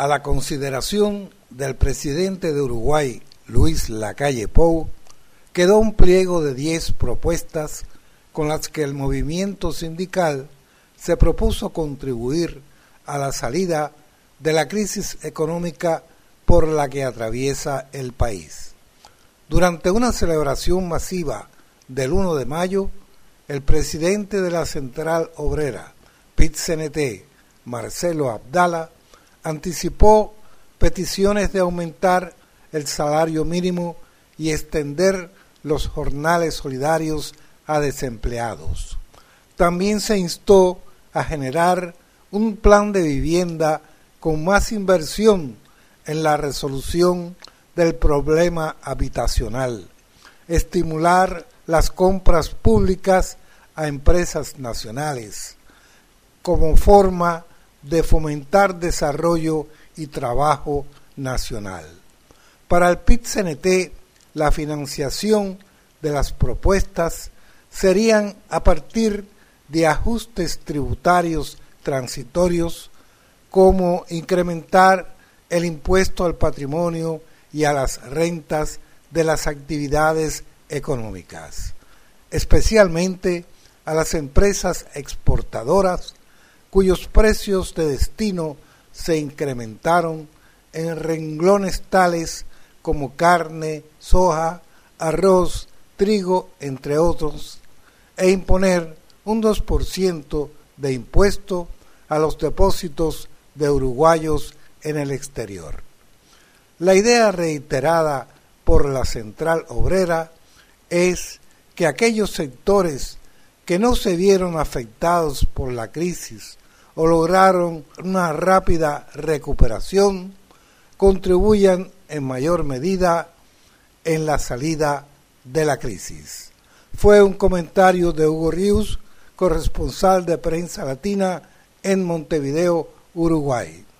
A la consideración del presidente de Uruguay, Luis Lacalle Pou, quedó un pliego de 10 propuestas con las que el movimiento sindical se propuso contribuir a la salida de la crisis económica por la que atraviesa el país. Durante una celebración masiva del 1 de mayo, el presidente de la Central Obrera, PIT-CNT, Marcelo Abdala, anticipó peticiones de aumentar el salario mínimo y extender los jornales solidarios a desempleados. También se instó a generar un plan de vivienda con más inversión en la resolución del problema habitacional, estimular las compras públicas a empresas nacionales, como forma de fomentar desarrollo y trabajo nacional. Para el PIT-CNT, la financiación de las propuestas serían a partir de ajustes tributarios transitorios, como incrementar el impuesto al patrimonio y a las rentas de las actividades económicas, especialmente a las empresas exportadoras cuyos precios de destino se incrementaron en renglones tales como carne, soja, arroz, trigo, entre otros, e imponer un 2% de impuesto a los depósitos de uruguayos en el exterior. La idea reiterada por la Central Obrera es que aquellos sectores que no se vieron afectados por la crisis o lograron una rápida recuperación contribuyan en mayor medida en la salida de la crisis. Fue un comentario de Hugo Rius, corresponsal de Prensa Latina en Montevideo, Uruguay.